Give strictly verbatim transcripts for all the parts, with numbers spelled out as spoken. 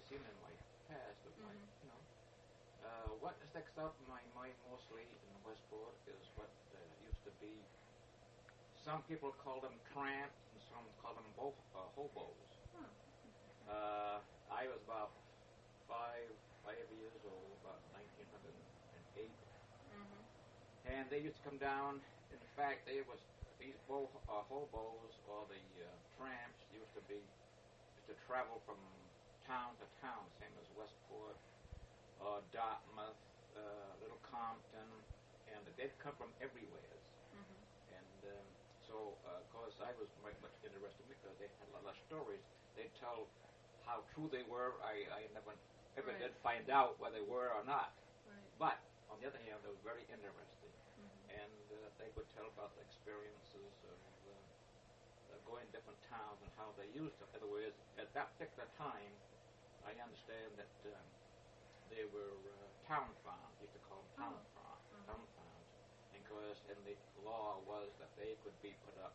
seen in my past, but my, Mhm. you know. Uh, what sticks out in my mind mostly in Westport is what uh, used to be. Some people call them tramps, and some call them both uh, hobos. Huh. That's interesting. Uh, I was about five five years old, about nineteen hundred eight, Mhm. and they used to come down. In fact, they was these both uh, hobos or the uh, tramps used to be used to travel from town to town, same as Westport, uh, Dartmouth, uh, Little Compton, and they'd come from everywhere. Mhm. And um, so, uh, of course, I was very much interested because they had a lot of stories. They'd tell how true they were. I, I never ever Right. did find out whether they were or not. Right. But on the other hand, it was very interesting, Mhm. and uh, they would tell about the experiences of uh, uh, going to different towns and how they used them. In other words, at that particular time, I understand that um, they were uh, town farms. Used to call them town Oh. farms. Uh-huh. Town farms, because in the law was that they could be put up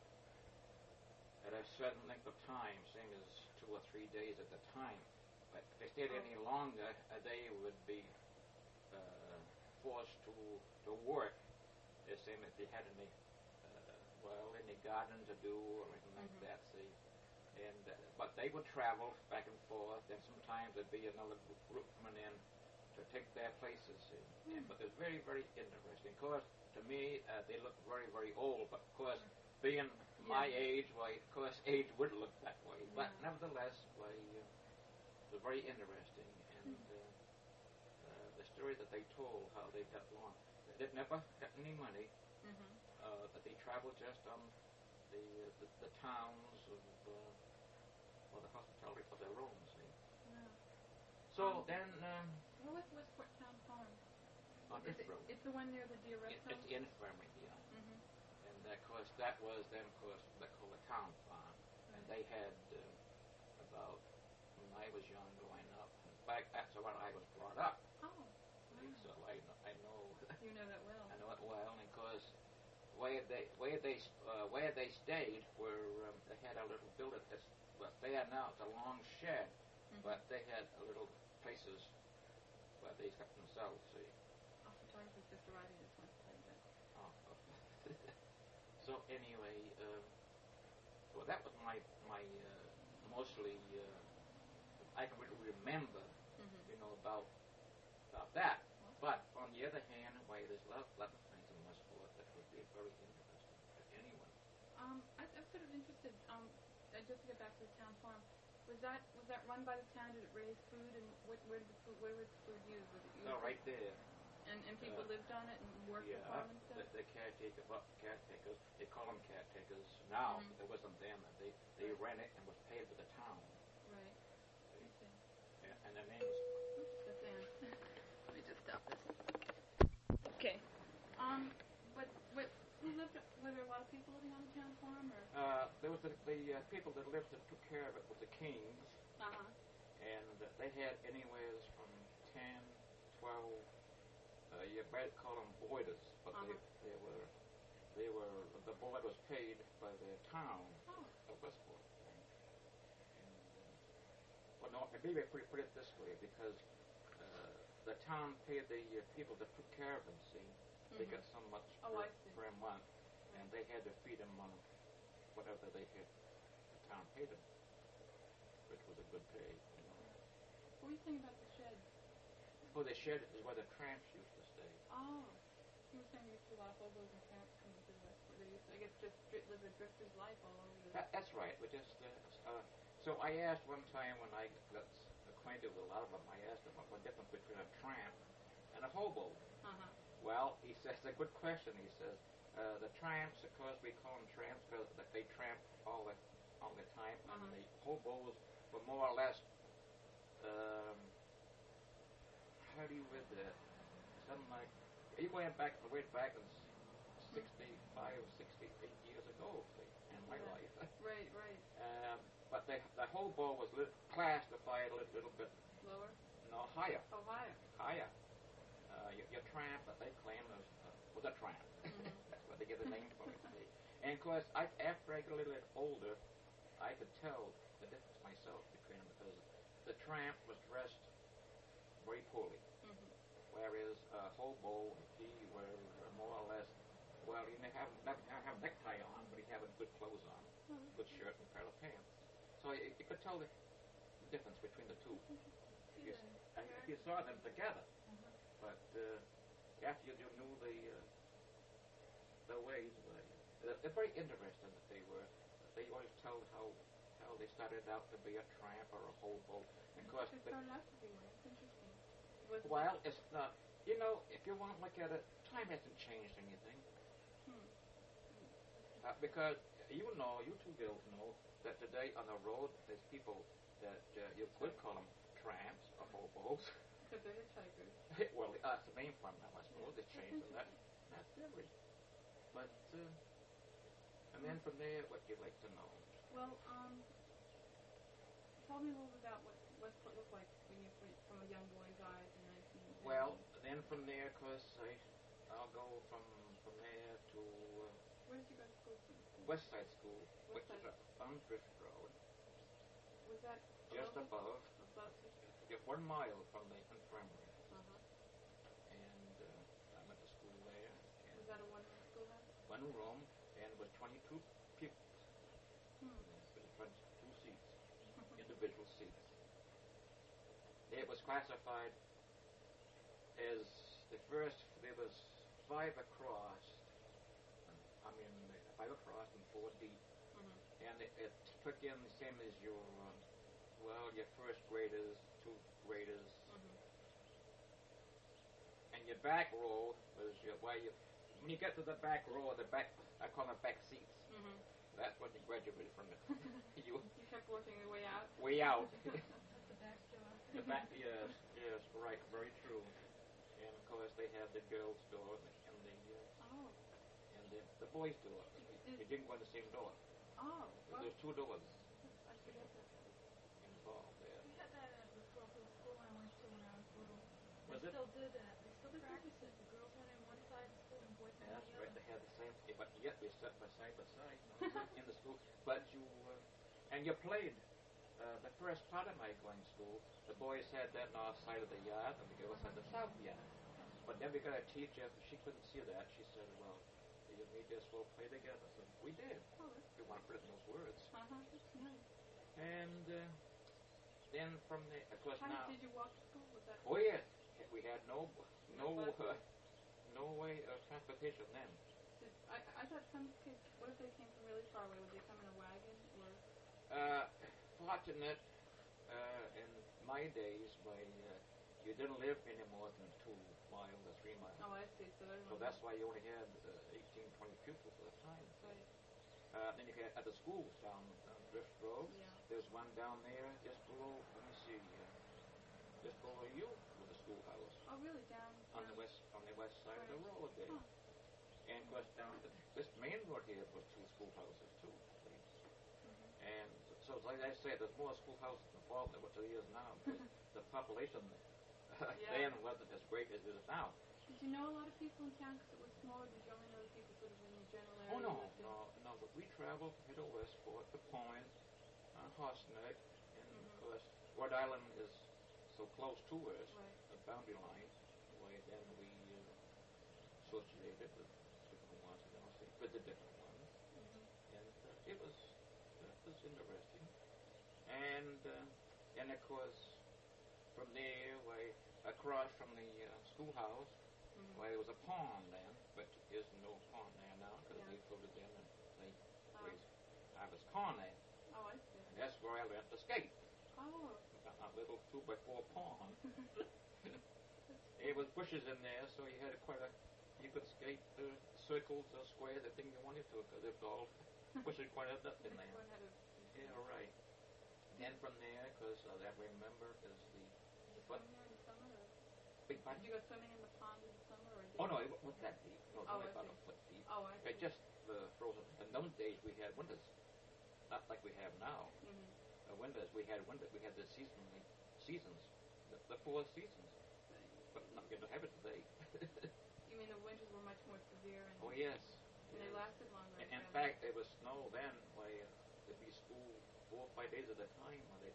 at a certain length of time, same as two or three days at the time. But if they stayed Oh. any longer, uh, they would be uh, forced to to work. The same if they had any uh, well any garden to do or anything like Mhm. that. See, and uh, but they would travel back and forth, and sometimes there'd be another group coming in to take their places. See. Hmm. And but it's very very interesting. Of course, to me, uh, they look very very old, but of course, Sure. being my Yeah. age, why, of course, age would look that way. But Yeah. nevertheless, why, uh, it was very interesting, and Hmm. uh, uh, the story that they told, how they got along. They never got any money. Mhm. Uh, but they traveled just on the uh, the, the towns of uh, well, the hospitality of their own. See. Yeah. So Um, then um, Where was Westport Town Farm? on Is this it? road, It's the one near the Deer it, Restaurant. it's the infirmary, yeah. Mhm. And of course, that was then, of course, they called the town farm, and Right. they had uh, about when I was young growing up. In fact, that's where I was brought up. Oh. See, Wow. so I know, I know You know that well. I know it well, and of course, where they where they uh, where they stayed, where um, they had a little building. It's what's there now. It's a long shed, Mhm. but they had a little places where they kept themselves. See. Our photographer's just arriving. I just want to tell you that. Oh, okay. So anyway, uh, well, that was my my uh, mostly uh, I can really remember, Mhm. you know, about about that. Awesome. But on the other hand, why there's a lot, lot of things in Westport that would be very interesting to anyone. Um, I, I'm sort of interested. Um, uh, just to get back to the town farm, was that was that run by the town? Did it raise food, and what, where did the food? Where was the food used? Was it used? So for- right there, And and people uh, lived on it and worked the yeah, farm and the, stuff. the caretaker, well, caretakers, they call them caretakers now, Mhm. but there wasn't then. They they Right. ran it and was paid by the town. Right. See? I see. Yeah, and the name was Oops, that's Ann. Let me just stop this. Okay. Um, but what? Who lived? Were there a lot of people living on the town farm, or? uh, there was the, the uh, people that lived that took care of it was the kings, Uh huh. and uh, they had anywhere from ten, twelve. Uh, you might call them boarders, but Uh-huh. they they were they were the board was paid by the town Oh. of Westport. And, uh, well, no, maybe I put it, put it this way because uh, the town paid the uh, people that took care of them. See, they Mhm. got so much Oh, per, I see. per month, and Right. they had to feed them on whatever they had. The town paid them, which was a good pay. You know. What were you saying about the shed? Well, the shed is where the tramps used to stay. Oh. You were saying there used to be a lot of hobos and tramps coming to the Westport. They used to, I guess, just dri- live a drifter's life all over the. That, that's right. We just uh, uh, so I asked one time when I got acquainted with a lot of them. I asked them what the difference between a tramp and a hobo. Uh huh. Well, he says a good question. He says uh, the tramps, of course, we call them tramps because they tramp all the all the time, Uh-huh. and the hobos were more or less. Um, how do you with that? Something like are you going back way back in sixty-five, sixty-eight years ago, see, in my Yeah. life. Right. Right. Um, but they, the hobo was lit, classified a little, little bit Lower. no higher, Oh, higher. higher. Uh, your, your tramp that they claim was, uh, was a tramp. Mhm. That's what they get the name for it. See. And of course, I, after I got a little bit older, I could tell the difference myself between them because the tramp was dressed very poorly, Mhm. whereas a hobo, he were more or less, well, he may have not have a necktie on, but he had good clothes on, Oh, that's good nice. shirt and pair of pants. So you, you could tell the difference between the two. See You, the s- and character. you saw them together, Uh-huh. but uh, after you, you knew the uh, the ways, uh, they're very interesting that they were. They always tell how how they started out to be a tramp or a hobo. And of course, It the, started out to be one. It's interesting. Was it well, it's not. You know, if you want to look at it, time hasn't changed anything. Hmm. Uh, because you know, you two girls know that today on the road there's people that uh, you could call them tramps or hobos. Because they're hitchhikers. Well, that's the name for them now, I suppose. Yeah, It's that's changed from that. interesting. That's different. But uh, and then from there, what you'd like to know? Well, um, tell me a little bit about what Westport looked like when you were from a young boy's eyes in nineteen. Well, then from there, cause I, I'll go from from there to uh, Where did you go to school from? West Side School, which West is Side. up on Drift Road, Was that just below? above, Above Fifth Street? just one mile from the infirmary. Uh-huh. And uh, I went to school there. And Was that a one-room schoolhouse? one room and with twenty-two people. Hmm. With twenty-two seats, individual seats. It was classified as the first. There was five across. I mean, five across and four deep, Mm-hmm. and it, it took in the same as your, um, well, your first graders, two graders, Mm-hmm. and your back row was your. Well, you, when you get to the back row, the back, I call them back seats. Mm-hmm. That's when you graduated from it. you You kept working your way out? way out. That's the back door. The back, yes, yes, right, very true. And of course, they had the girls' door and the uh, Oh. and the, the boys' door. Did- They didn't go in the same door. Oh. Well, There's two doors I forget that. involved there. We had that at the local school I went to when I was little. Was They it? still did that. They still practice it. The girls went in one side of the school and the boys went Yeah, on that's the right. other. They had the same, but yet they sat by side by side in the school. But you uh, and you played. Uh, the first part of my going school, the boys had that north side of the yard, and the girls had the south yard. But then we got a teacher. She couldn't see that. She said, "Well, you may just well play together." So we did. Oh, that's We want to put it in those words. Uh-huh. That's nice. And uh, then from the, of course, How now. did you walk to school? Was that? Oh yes, we had no no No uh, buses? no way of transportation then. Did, I I thought some kids. What if they came from really far away? Would they come in a wagon or? Uh, fortunate uh, in my days, by uh, you didn't live any more than two miles or three miles. Oh, I see. So everyone. So that's why you only had uh, eighteen, twenty pupils at a time. Right. Uh, then you had at the schools down on Drift Road. Yeah. There's one down there just below. Let me see. Uh, just below you with the schoolhouse Oh, really? Down. on down. the west on the west side of the Right. road there. Huh. And of course down the, this main road here was two schoolhouses too. Mm-hmm. And so, like I said, there's more schoolhouses involved than what there is now because the population uh, Yeah. then wasn't as great as it is now. Did you know a lot of people in town because it was smaller? Did you only know the people sort of in the general area? Oh no, you lived in? no, no. But we traveled to Middle Westport, the Point, uh, Horsneck, and of Mhm. course Rhode Island is so close to us, Right. the boundary line. Why then we uh, associated with different ones, and also with the different ones, Mhm. and uh, it was uh, it was interesting. And uh, and of course from there, way across from the uh, schoolhouse, Mhm. why there was a pond then, but there's no pond there now because Yeah. they floated in and they Oh. raised harvest corn there. Oh, I see. And that's where I learned to skate. Oh. A little two by four pond. There was bushes in there, so you had a quite a. You could skate uh, circles or squares, the thing you wanted to, because it was all bushes quite a bit in there. Everyone had a. Yeah, right. Then from there, because uh, that I remember is the Did you what swim there in the summer? Or? big Did pond. you go swimming in the pond in the summer? Or did Oh no, you... it wasn't that deep. No, it was Oh, only I about see. a foot deep. Oh, I see. It just uh, frozen. In those days, we had winters, not like we have now. Mhm. Uh, winters, we had winter. We had the seasonally seasons, the, the four seasons. But not going to have it today. You mean the winters were much more severe and, Oh yes. and they yes. lasted longer? In, in rather. fact, it was snow then. Why uh, there'd be school four or five days at a time. Where they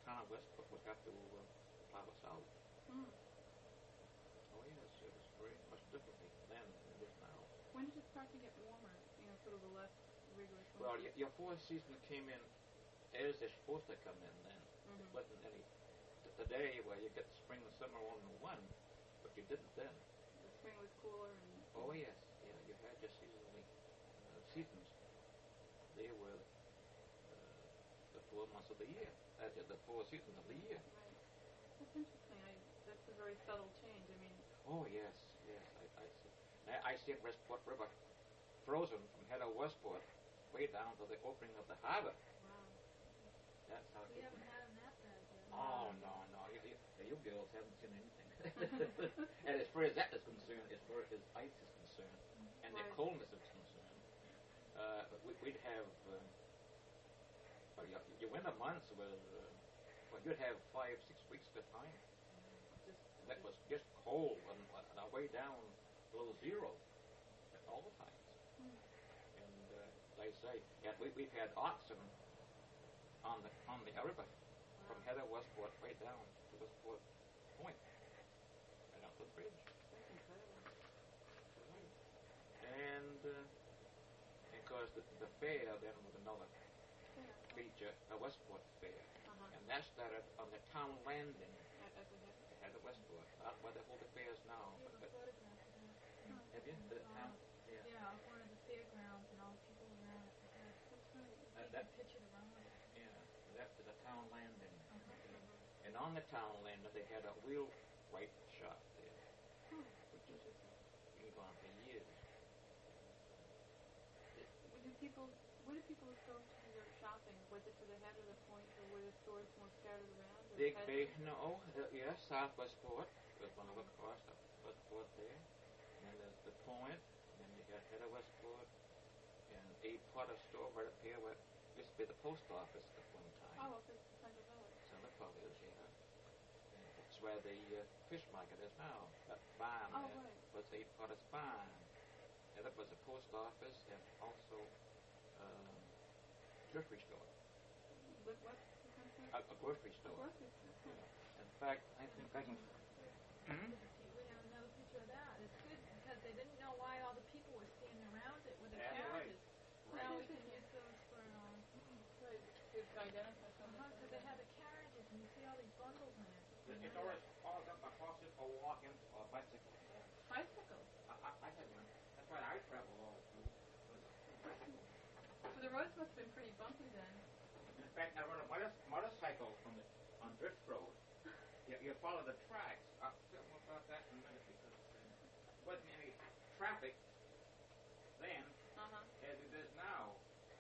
town of Westport would have to uh, plow us out. Hmm. Oh yes, it was very much differently then than it is now. When did it start to get warmer? You know, sort of a less rigorous winter. Well, y- your fourth season came in as they're supposed to come in then. Mhm. It wasn't any t- today where you get spring and summer all in one, but you didn't then. The spring was cooler and. Oh yes, yeah, you had your seasonally uh, seasons. They were uh, the four months of the year. Uh, the four seasons of the year. Right. That's interesting. I, that's a very subtle change. I mean. Oh yes, yes, I, I see. I, I see at Westport River frozen from head of Westport way down to the opening of the harbor. Wow. That's how. We it haven't had them that bad yet. Oh no, no, you, you, you girls haven't seen anything. And as far as that is concerned, as far as ice is concerned, and the Right. coldness is concerned, uh, we, we'd have uh, well, your, your winter months were uh, well, you'd have five, six weeks at a time. Just. That was just cold and, and our way down below zero at all the times. Hmm. And uh, like I say, yeah, we, we've had oxen on the on the river from Wow. head of Westport right down to Westport Point, right out the bridge. That's incredible. And uh, because the, the fair then was another Yeah. feature, a Westport fair, Uh-huh. and that started on the town landing At, at the head. ahead of Westport, not where they hold the fairs now. We have But, a photograph of that. Huh. have you? in The the town? file. Yeah. Yeah, off one of the fairgrounds and all the people around it. Yeah. That's right. Uh, Take that, a picture around it. yeah, that is a town landing. Uh-huh. Okay. And on the town landing, they had a wheelwright shop there, Hmm. which is Interesting. been gone for years. Did, do people? Where do people go to do their shopping? Was it to the head of the point, or were the stores more scattered around? Or Big head- Bay, no, uh, yes, South Westport. There's one of across the Westport there. And then there's the Point. And then you got head of Westport. And a Potter store right up here where used to be the post office at one time. Oh, okay, Central Village. Santa College, yeah. And it's where the uh, fish market is now. That barn Oh, there right. was a Potter's barn. And that was a post office and also um, grocery store. What, what, what kind of store? A, a grocery A store. grocery store. Huh. Yeah. In fact, I think I can. Hmm? We have another picture of that. It's good because they didn't know why all the people were standing around it with the That's right. carriages. Right. Now we can use those for, um, Right. To identify something. uh-huh, because they have the carriages and you see all these bundles in it. It's it's always all done by horses or walking or bicycle. Bicycles. I, I, I had one. That's why I travel all through. So the roads must have been pretty bumpy then. In fact, I rode a motor, motorcycle from the, on Drift Road. You, you follow the tracks. I'll tell you more about that in a minute because there wasn't any traffic then Uh-huh. as it is now.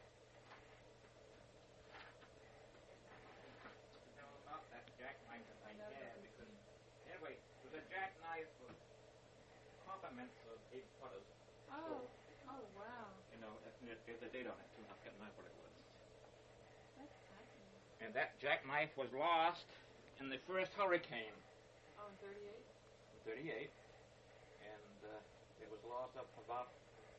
You know about that jackknife that I I know had that. because anyway, it was a jackknife with compliments of eight putters. Oh. Oh, wow. You know, it- there's a date on it too. I can't remember what it was. That's fascinating. And that jackknife was lost in the first hurricane Oh, in thirty-eight? in thirty-eight. And uh, it was lost up for about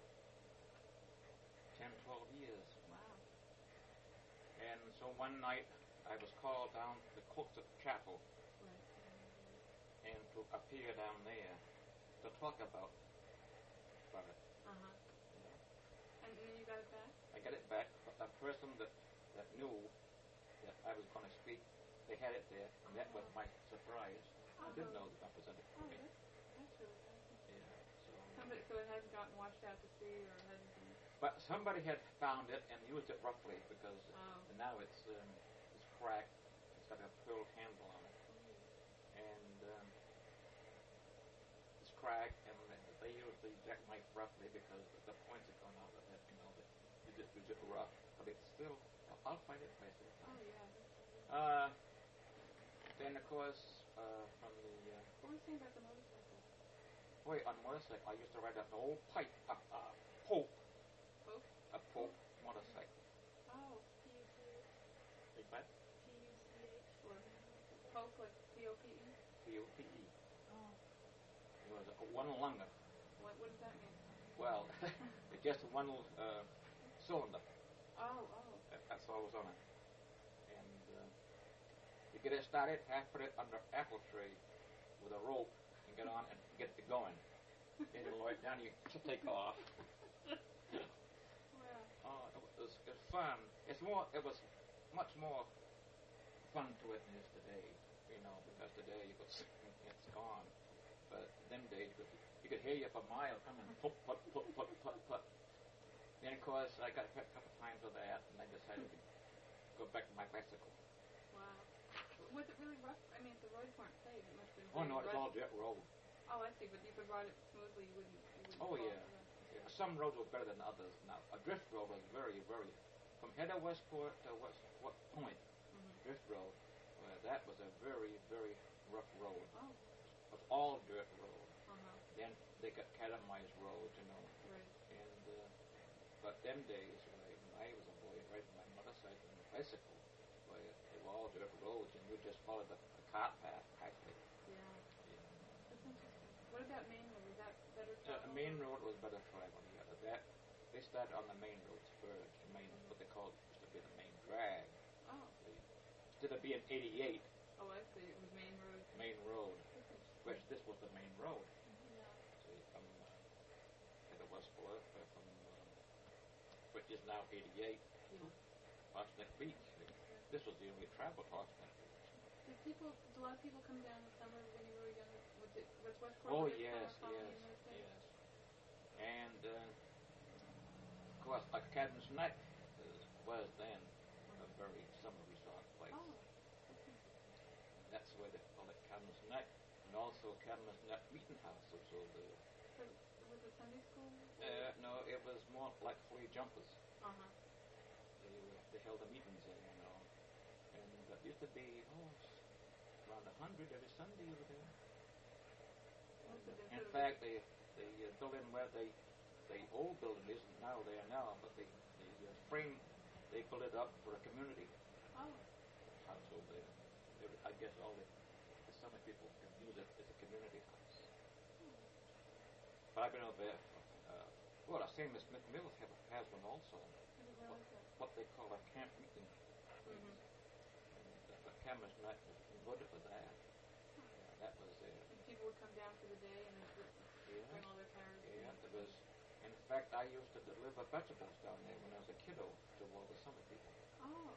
ten, twelve years. Wow. And so one night I was called down to the Colchester Chapel Right. and to appear down there to talk about, about it. Uh-huh. You know. And then you got it back? I got it back. A person that, that knew that I was going to speak, they had it there, and that was my surprise. I didn't know that represented Oh, me. that's, that's really fascinating. Yeah. So. Somebody, so it hasn't gotten washed out to sea or hasn't been... But somebody had found it and used it roughly because Oh. now it's um, it's cracked. It's got a pearl handle on it, and um, it's cracked. And they use the jackknife roughly because the points are gone off of it. You know, that you just use it rough, but it's still. I'll find it myself. Oh, yeah. Uh, then of course uh, from the uh, What were you saying about the motorcycle? boy on motorcycle, I used to ride an old pipe, uh, uh, Pope, Pope? a Pope motorcycle. Oh, P U C H. Is that P U C H. or Pope, like P O P E? P O P E? Oh. It was a one lunger. What, what does that mean? Well, it's just one uh, cylinder. Oh, oh. That, that's all was on it. And uh, you get it started, half put it under apple tree with a rope and get on and get it going. Then you lower it down, you take off. Wow. Oh, it was, it was fun. It's more. It was much more fun to it than it is today. You know, because today you could it's gone. But them days, you could, you could hear you for a mile coming, put, put, put, put, put, put. Then of course I got hit a couple times with that, and I decided to go back to my bicycle. Wow. Was it really rough? I mean, if the roads weren't paved, it must have been Oh very no, it's rough. all dirt road. Oh, I see. But you could ride it smoothly. You wouldn't. You wouldn't Oh fall yeah. for that. Yeah. Some roads were better than others. Now a drift road was very, very from head of Westport to West what Point. Mm-hmm. Drift road. Well, that was a very, very rough road. Oh. It was all dirt road. Uh-huh. Then they got catamized roads, you know. Right. And uh, but them days, when I, when I was a boy, riding my motorcycle and my bicycle, well, they were all dirt roads, and you just followed the, the cart path practically. Yeah. You know. That's interesting. What about Main Road? Was that better Uh, travel? the main road was better travel. Yeah, that they started on the main roads first. The main, Mhm. what they called used to be the main drag. Oh. The, instead of being eighty-eight, Oh, I see. It was Main Road. main road, That's interesting. which this was the main road. Yeah. See, from uh, head of Westport, uh, from uh, which is now eighty-eight. Yeah. Hogsneck Beach. This was the only travel to Hogsneck Beach. Did people? Did a lot of people come down in summer when you were younger? Was it was Westport Oh the big yes, summer colony yes, in those days? yes. And uh, of course, like Cadmus Neck is, was then a very summer resort place. Oh, that's interesting. That's where they call it Cadmus Neck, and also Cadmus Neck Meeting House was over there. So was it Sunday school? Uh, no, it was more like flea jumpers. Uh huh. They, uh, they held the meetings there, you know. And uh, used to be oh, around a hundred every Sunday over there. Must have been In sort of fact, the the uh, building where they the old building isn't now there now, but the the uh, frame they built it up for a community oh. house over there. Every, I guess all the, the summer people can use it as a community house. But I've been over there. Uh, well, the same as Smith Mills have, has one also. I didn't What, realize that. what they call a camp meeting. Mm-hmm. And, uh, but Camas Night was voted for that. Huh. Yeah, that was it. And people would come down for the day and would Yeah. bring all their carrots. Yeah, and it was. In fact, I used to deliver vegetables down there when I was a kiddo to all the summer people. Oh.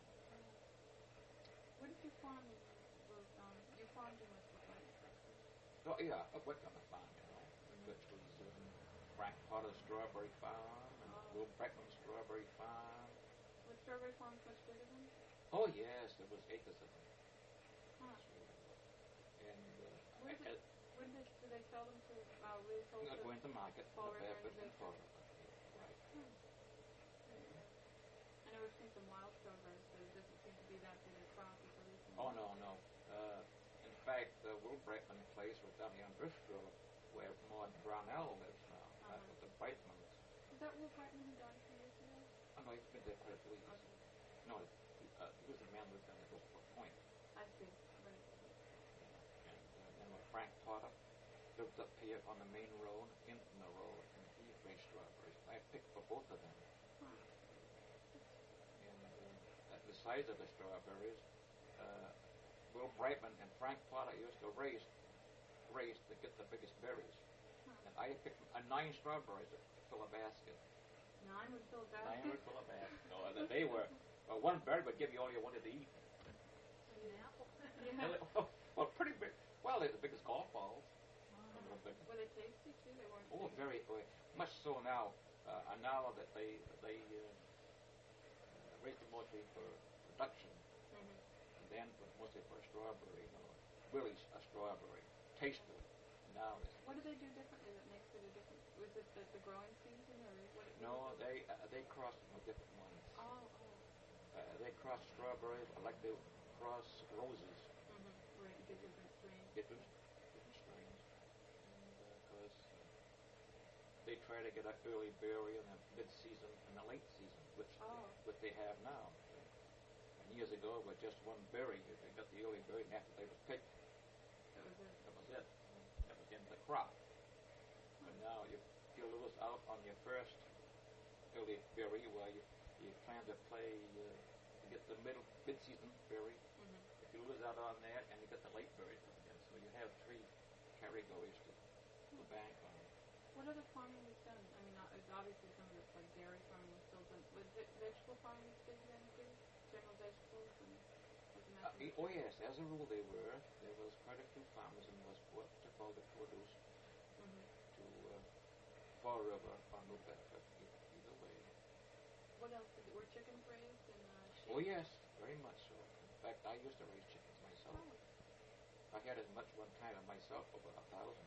What did you farm in those, um, you farmed in Westport, right? Oh yeah, I worked on the farm, you know, Mhm. which was um, Frank Potter's strawberry farm and Oh. Will Breckman's strawberry farm. Was Strawberry Farm much bigger than? Oh yes, there was acres of them. Huh. And uh, Where I, did, when did, did they sell them to, uh, were they sold I, to? go into market, Fall the River and Bedford the and Bay. Fall River. Right. Hmm. I know we've seen some wild strawberries, but it doesn't seem to be that big a crop until recently. Oh no, no. Uh, in fact, the Will Breckman place was down here on Drift Road, where Maud Brownell lives now. That Uh-huh. was the Brightmans. Is that Will Brightman who died a few years ago? Oh no, he's been there quite a few years. Okay. No, he, uh, he was the man who lived down at Westport Point. I see. Right. And uh, then when Frank Potter lived up here on the main road, in the road, and he raised strawberries. I picked for both of them. Huh. And uh, the size of the strawberries, uh, Will Brightman and Frank Potter used to race, race to get the biggest berries. Huh. And I picked uh, nine strawberries to fill a basket. Nine would fill a Nine basket? would fill a basket. No, and they were, uh, one berry would give you all you wanted to eat. An apple. Yeah. Well, pretty big. Well, they're the biggest golf balls. Uh-huh. A little bit. Were they tasty too? They weren't. Oh, big. very, very much so now. Uh, and now that they they uh, uh, raise them mostly for production, Mhm. and then for, mostly for strawberry, you know, really a strawberry, tasteful. Now it's What do they do differently that makes it a different? Was it the, the growing season or what? It, no, they uh, they cross them with different ones. Oh, oh. Uh, they cross strawberries like they cross roses, Mhm. Right. Get different strains. different different strains, and because uh, they try to get an early berry in the mid-season and the late season, which Oh. what they have now. And years ago, with just one berry, if they got the early berry, and after they was picked, That was it. that was it. That was the end of the crop. But now, if you lose out on your first early berry, well, you you plan to play uh, to get the middle mid-season berry. Mhm. If you Jules out on that, and you got the Lake Bird coming in. So you have three categories to to bank on. What other farming was done? I mean, uh, obviously some of it's like dairy farming was still done. Was it vegetable farming was big then too? General vegetables and like the Uh, e- oh yes, as a rule they were. There was quite a few farmers in Westport who took all the produce Mm-hmm. to uh, Fall River or New Bedford, either, either way. What else did it, were chickens raised and uh, sheep? Oh yes, very much so. In fact, I used to raise chickens myself. Oh. I had as much one time of myself, over a thousand.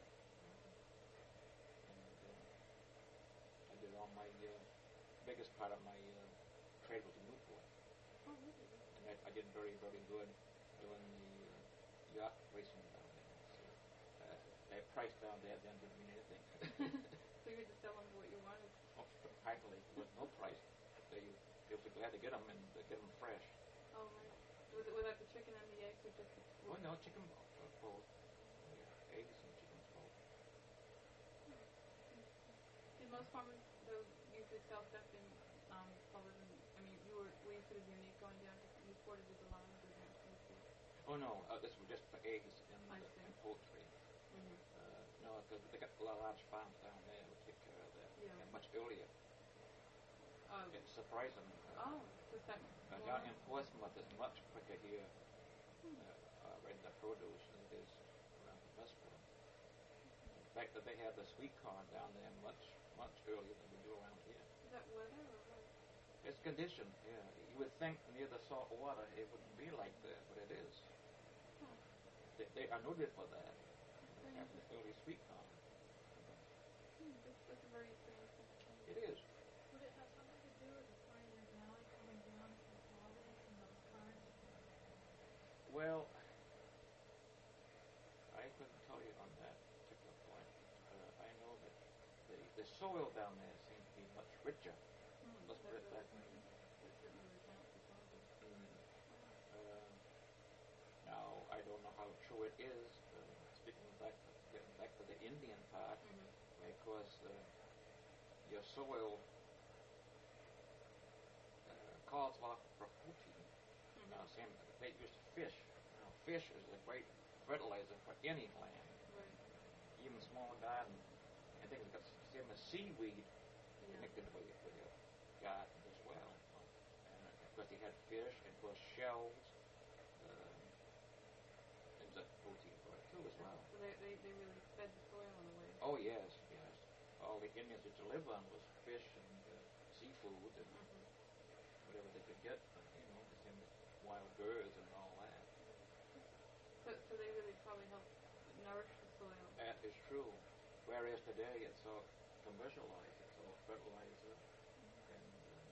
And uh, I did all my uh, biggest part of my uh, trade was in Newport, Oh, really? and I, I did very, very good doing the uh, yacht racing down there. So uh, that price down there then didn't mean anything. So you had to sell them for what you wanted. Oh, practically, there was no price. They, they were glad to get them and uh, get them fresh. Oh, right. Was it without the chicken and the eggs or just the... Oh no, chicken both, uh, both. Yeah, eggs and chickens both. Did most farmers though usually sell stuff in um Fall River? I mean, you were were you sort of unique going down to Newport, or did a lot of them go down to Newport? Oh no, uh, this was just for eggs and, I uh, see. and poultry. Mm-hmm. Uh, no, because they got a lot of large farms down there who take care of that, Yeah. and much earlier. Oh. It's surprising. Uh, Oh, the second. uh, well, down in Portsmouth is much quicker here, Hmm. uh, uh, in the produce than it is around the Westport. In fact, that they have the sweet corn down there much, much earlier than we do around here. Is that weather or what? It's conditioned, yeah. You would think near the salt water it wouldn't be like that, but it is. Huh. They, they are noted for that. Very Have the interesting. early sweet corn. Hmm, that's, that's a very strange thing to say. It is. Would it have something to do with the Pioneer Valley coming down from Providence and those parts? Well, I couldn't tell you on that particular point. Uh, I know that the, the soil down there seems to be much richer. Hmm, Let's put it that that way. That certainly would account for some of it. Mm. Wow. Uh, now, I don't know how true it is. Uh, speaking back, getting back to the Indian part, Mm-hmm. because uh, your soil uh, calls off for protein. Mm-hmm. Now, same they used fish. Now, fish is a great fertilizer for any land, Right. even small garden. I think it's got the same as seaweed Yeah. connected with your, with your garden as well. And of course, they had fish and of course shells. Um, it was a protein for it too as well. So they, they, they really fed the soil in a way. Oh yes, yes. All the Indians used to live on was fish and uh, seafood and Mm-hmm. whatever they could get. Uh, you know, the same as wild birds and all that. So, so they really probably help nourish the soil. That is true. Whereas today it's all commercialized, it's all fertilizer, and uh,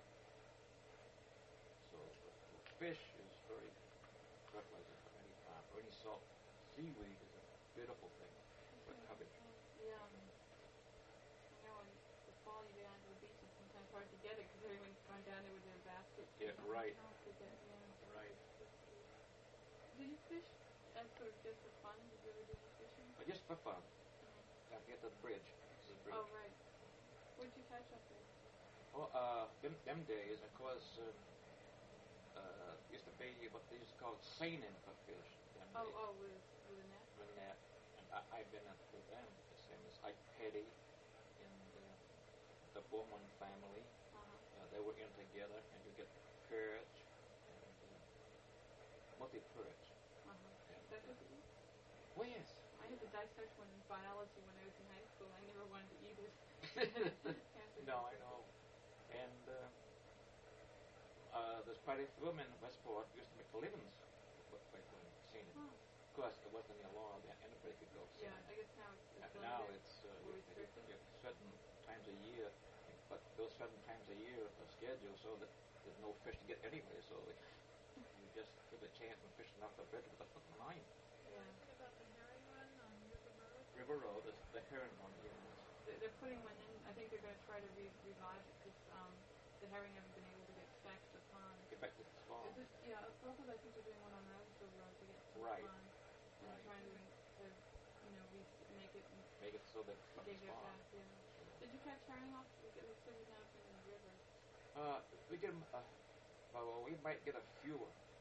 so but fish is very fertilizer for any farm. Or any salt seaweed is a beautiful thing for cabbage. Yeah. I know in the fall you go down to the beach, it's sometimes hard to get it because everyone's gone down there with their baskets. Yeah, and right. out to get, yeah. Right. Did you fish as sort of just for fun? Did you ever do any fishing? But just for fun. Mm-hmm. Down here at the bridge. This is the bridge. Oh, right. What did you catch up there? Oh, uh, them, them days, of course, um, uh, used to be what they used to call seinen for fish. Them Oh, days. oh, with, with a net? With that. And I, I've been up with them, the same as Ike Petty and uh, the Bowman family. Uh-huh. Uh, they were in together, and you get perch and uh, mostly perch. Uh-huh. And, That's uh, what you eat? well, yes. I had to dissect one in biology when I was in high school. I never wanted to eat it. No, I know. And uh, uh, there's quite a few women in Westport used to make livings with by doing seinen. Huh. Of course, there wasn't any law that anybody could go Yeah, seinen. I guess now it's, it's Uh, now done it's uh, more you, you, restricted. you certain times a year, but those certain times a year are scheduled so that there's no fish to get anyway. So they, you just took a chance and fishing off the bridge with a hook and line. Yeah. Yeah. What about the herring run on River Road? River Road is the herring one, yes. They- They're putting one in. I think they're going to try to re- revive it because um, the herring haven't been able to get back to the pond. Get back to the fall. Is it, yeah, locals I think are doing one on Rosersville Road to get to Right. the pond. And Right. they're trying to, to, you know, re- make it and Make it so that to from get the it spawn. back. Yeah. Did you catch herring off? We get- we said we've never been in the river. Uh, we get 'em, uh, well, we might get a few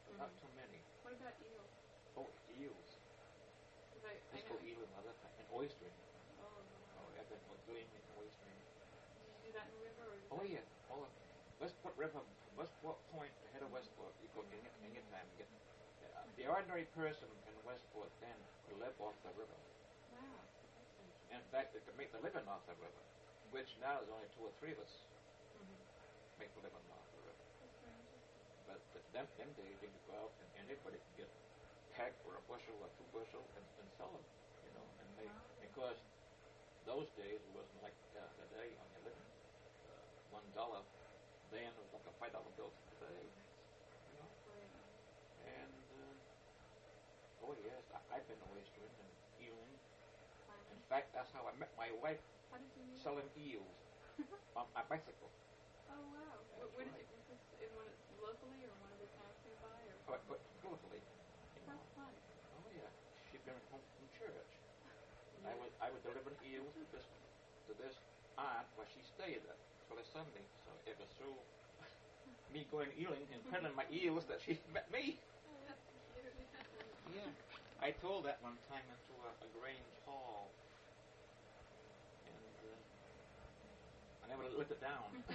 not too many. What about eels? Oh, eels. 'Cause I, I Let's know. go ealing other time. And oystering. Oh, wow. Oh, I've been grilling and oystering. Did you do that in the river or? Was Oh that yeah. Oh, Westport River, Westport Point, ahead of Westport. You go any anytime. You get uh, the ordinary person in Westport then could live off the river. Wow, that's interesting. In fact, they could make the living off the river, which now there's only two or three of us Mm-hmm. make the living off the river. That's very interesting. But th- them, them days, they could go out and anybody could get peck or a bushel or two bushel and, and sell them, you know. And they, because those days it wasn't like uh, today on your living. Uh, one dollar then was like a five dollar bill today, you know. Right. And uh, oh yes, I, I've been oystering and ealing. In Finally. fact, that's how I met my wife, How did you meet? selling eels on my bicycle. Oh wow. Where, That's where did right. you? Was this in one of, locally or one of the towns nearby or? But, but locally, you know. That's fun. Oh yeah, she'd been home from church. I was I was delivering eels to this to this aunt where she stayed at for the Sunday. So it was through me going ealing and peddling my eels that she met me. Oh, that's cute. Yeah. I told that one time into a, a Grange Hall, and uh, I never lived it down. Oh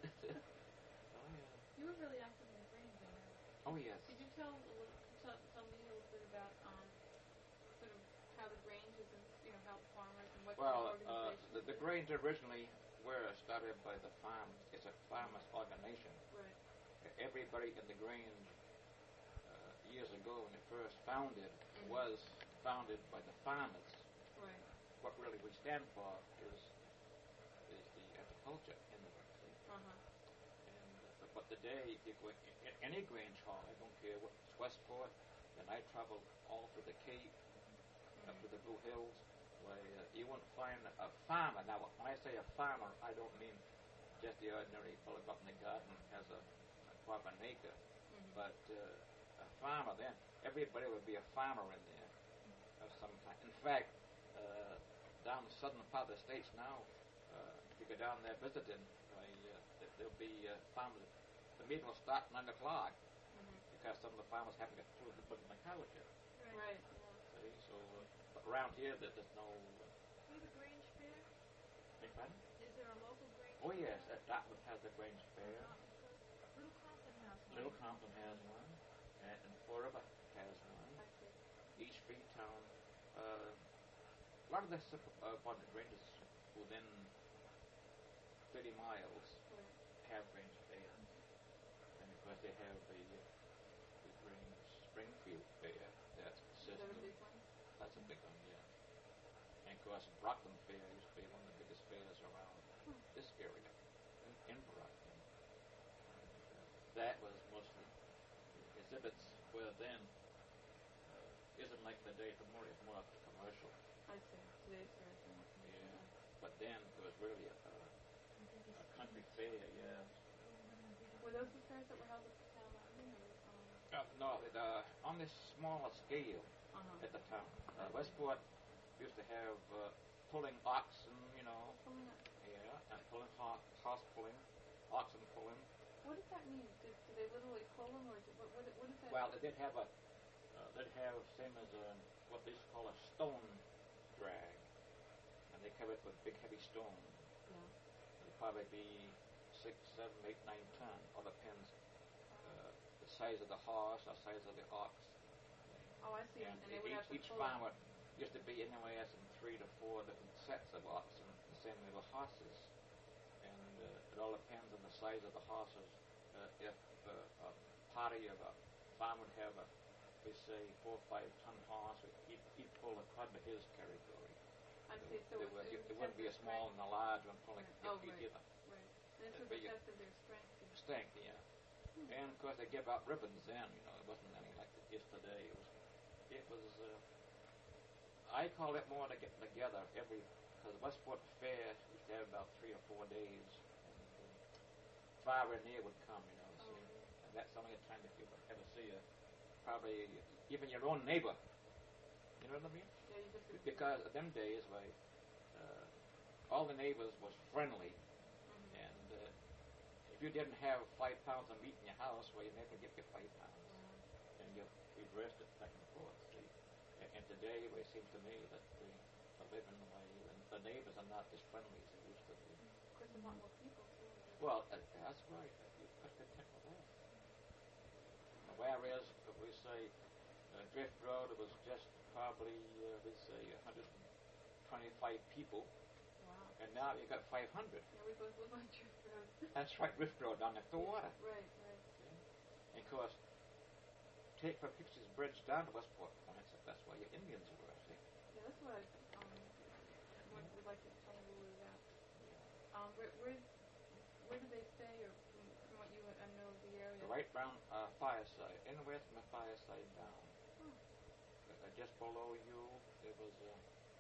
yeah. You were really active in the Grange, I know. Oh yes. Could you tell a little, tell, tell me a little bit about um, sort of how the Grange is, in, you know, how the farmers and what Well, kind of uh, organization? the, the Grange originally were started by the farmers. It's a farmers' organization. Right. Everybody in the Grange uh, years ago when it first founded Mhm. was founded by the farmers. Right. What really we stand for is is the agriculture industry. Uh huh. And uh, but, but today, you go in, in any Grange Hall, I don't care what it's Westport, and I travel all through the Cape, Mm-hmm. up to the Blue Hills, where uh, you won't find a farmer. Now, when I say a farmer, I don't mean just the ordinary fellow up in the garden has a, a crop an acre, Mm-hmm. but uh, a farmer then, everybody would be a farmer in there of some kind. In fact, uh, down the southern part of the states now, uh, if you go down there visiting, why, uh, there- there'll be uh, farmers. The meeting will start at nine o'clock Mm-hmm. because some of the farmers haven't got through the putting the cows yet. Right. See, so uh, but around here, there, there's no. Uh, Do you have a Grange fair? big pardon? Is there a local Grange Oh fair? yes, at Dartmouth has the Grange Fair. Uh-huh. Little Compton has one. Little Compton has one, and, and Fall River has one. I see. Each Freetown. Uh, a lot of the uh, one of the Granges within thirty miles Right. have Grange fairs, and of course they have the uh, the Grange Springfield Fair. That's Is that a consistent. big one? That's a big one, yeah. And of course, Brockton Fair used to be one of the biggest fairs around Hmm. this area in, in Brockton. And, uh, that was mostly exhibits where then uh, isn't like the day for more, it's more like commercial. I see. Today's fair is more Yeah. commercial. But then it was really a, a, a country fair, yeah. Were those the fairs that were held at the town landing or? Um, Uh, no, it, uh, on this smaller scale uh-huh. at the time. Uh, Westport used to have uh, pulling oxen, you know, Pulling up. yeah, and pulling ho- horse pulling, oxen pulling. What does that mean? Do, do they literally pull them, or do, what, what, what is that? Well, they did have a, uh, they'd have same as a, what they used to call a stone drag, and they cover it with big heavy stones. Yeah. It'd probably be six, seven, eight, nine ton. All depends uh, the size of the horse, the size of the ox. Oh, I see. And, And they would each, have to each pull farmer used to be anywhere from three to four different sets of oxen, the same way with horses. And uh, it all depends on the size of the horses. Uh, if uh, a party of a farmer would have a, we say, four or five ton horse, he'd, he'd pull according to his territory. I see. So There, it, was, it, it wouldn't be a small and a large one pulling Right. Oh, each right. other. Right. And it's It'd a be a- test of their strength. and- Stink, yeah. And of course they give out ribbons then, you know, it wasn't anything like it is today. It was, it was, uh, I call it more to get together every, because Westport Fair used to have about three or four days, and uh, far and near would come, you know, Oh, see. really? And that's only a time that you would ever see a, probably even your own neighbor, you know what I mean? Yeah, you just. Because at them days, like, uh, all the neighbors was friendly, Mm-hmm. and uh, if you didn't have five pounds of meat in your house, well, your neighbor would give you five pounds. Wow. drifted back and forth. See, and, and today it seems to me that the, the living way and the neighbors are not as friendly as they used to be. Of course, there's a lot more people too. Well, uh, that's right. You've got to contend with that. Whereas, if we say, uh, Drift Road, it was just probably, uh, we say, one hundred twenty-five people, Wow. and now you got five hundred. Yeah, we both live on Drift Road. That's right, Drift Road down next to Yeah, water. Right, right. And of course, take for Pixie's Bridge down to Westport Point, so that's where your Indians were, I think. Yeah, that's what I um would, would like to explain a little bit about. Um, where where where do they stay, or from, from what you uh, know of the area? Right round uh, Fireside, anywhere from the Fireside down. Oh. Uh, just below you, there was a,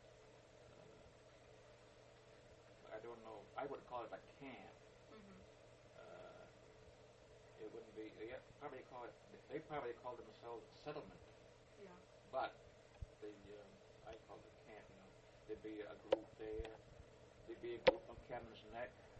uh, I don't know, I would call it a camp. Mm-hmm. Uh, it wouldn't be, yeah, probably call it, they probably call themselves a settlement. Yeah. But the, um, I call it camp, you know. There'd be a group there, there'd be a group from Cabin's Neck,